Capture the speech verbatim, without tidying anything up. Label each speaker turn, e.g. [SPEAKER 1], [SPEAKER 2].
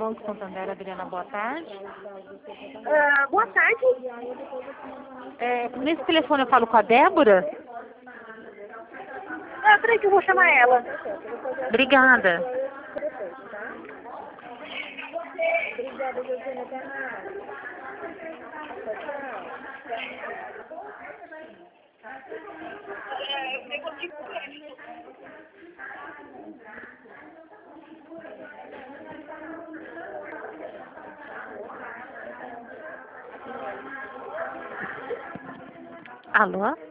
[SPEAKER 1] Banco Santander, Adriana, boa tarde.
[SPEAKER 2] Ah, boa tarde.
[SPEAKER 1] É, nesse telefone eu falo com a Débora?
[SPEAKER 2] Ah, peraí que eu vou chamar ela.
[SPEAKER 1] Obrigada.
[SPEAKER 2] Obrigada, Georgina. Até mais.
[SPEAKER 1] Alô?